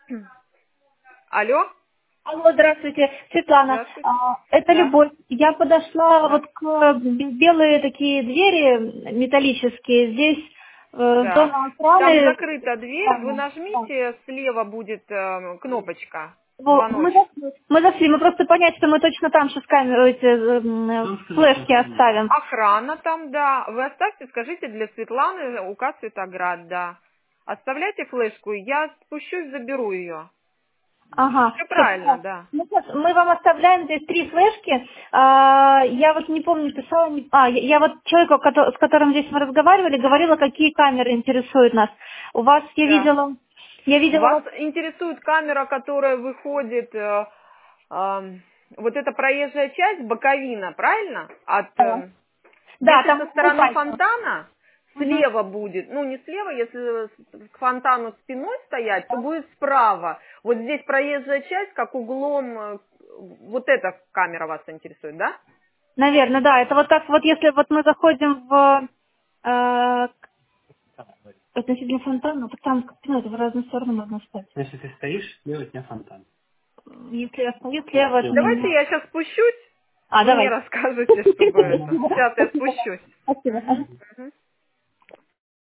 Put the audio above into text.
Алло? Алло, здравствуйте, Светлана. Здравствуйте. Это Да. Любовь. Я подошла Да. вот к белые такие двери металлические. Здесь Да. зона Там охраны. закрыта дверь, вы Да. нажмите, слева будет кнопочка, Мы звоночек. зашли, мы просто понять, что мы точно там сейчас камеру, эти флешки оставим. Охрана там, да. Вы оставьте, скажите для Светланы, УК Светоград, да. Оставляйте флешку, я спущусь, заберу ее. Ага, Все все, правильно, да. мы вам оставляем здесь 3 флешки. Я вот не помню, писала... я вот человеку, с которым здесь мы разговаривали, говорила, какие камеры интересуют нас. У вас, Да. я видела Вас вас... интересует камера, которая выходит, вот эта проезжая часть, боковина, правильно? Да, Если там со стороны буквально. фонтана Мгм. слева будет, ну не слева, если к фонтану спиной стоять, то будет справа. Вот здесь проезжая часть, как углом, вот эта камера вас интересует, да? Наверное, да. Это вот как вот если вот мы заходим в относительно фонтана, то там ну, это в разные стороны можно встать. Если ты стоишь, слева от тебя фонтан. Если я стою слева от Давайте меня. я сейчас спущусь, вы мне Давай. расскажете, чтобы это. Сейчас я Спасибо. спущусь. Спасибо. Мгм.